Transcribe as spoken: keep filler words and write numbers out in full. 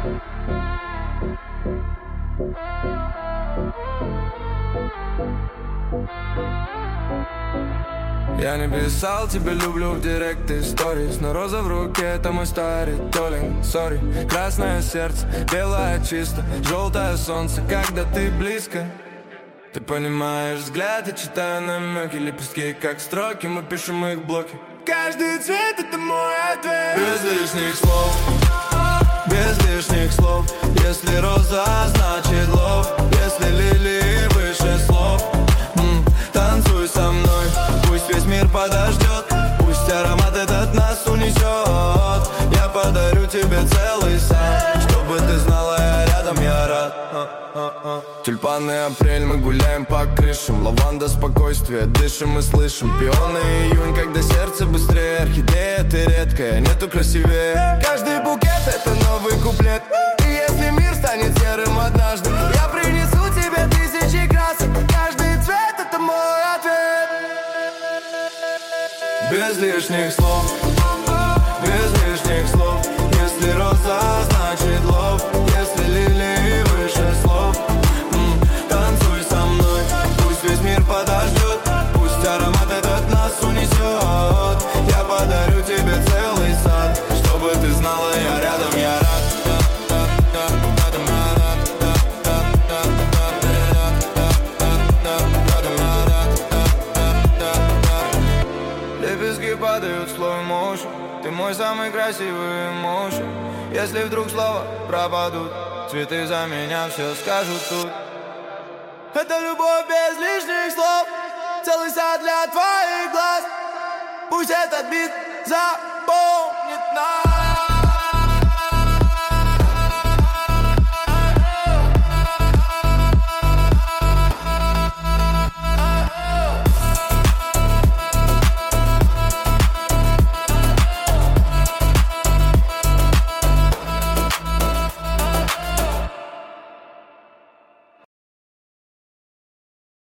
Я не писал тебе люблю в директ и сторис, но роза в руке — это мой старый толик. Сори, красное сердце, белое чисто, желтое солнце, когда ты близко. Ты понимаешь взгляд, я читаю намеки, лепестки как строки, мы пишем их в блоке. Каждый цвет — это мой ответ. Без лишних слов, без лишних слов. Если роза, значит лов. Если лилии выше слов, м-м, танцуй со мной. Пусть весь мир подождет, пусть аромат этот нас унесет. Я подарю тебе целый сад, чтобы ты знала, я рядом, я рад. Тюльпаны апрель, мы гуляем по крышам. Лаванда спокойствие, дышим и слышим. Пионы июнь, когда сердце быстрее. Орхидея, ты редкая, нету красивее. Каждый букет — это новый куплет. И если мир станет серым однажды, я принесу тебе тысячи красок. Каждый цвет — это мой ответ. Без лишних слов, без лишних слов. Если роза, значит лов. Если лилии выше слов, м-м, танцуй со мной. Пусть весь мир подождет, пусть аромат этот нас унесет. Я подарю тебе целый сад, чтобы ты знала, я рядом, я рад. Лепестки падают в slow motion. Ты мой самый красивый эмоушен. Если вдруг слова пропадут, цветы за меня все скажут тут. Это любовь без лишних слов, целый сад для твоих глаз. Пусть этот бит запомнит нас.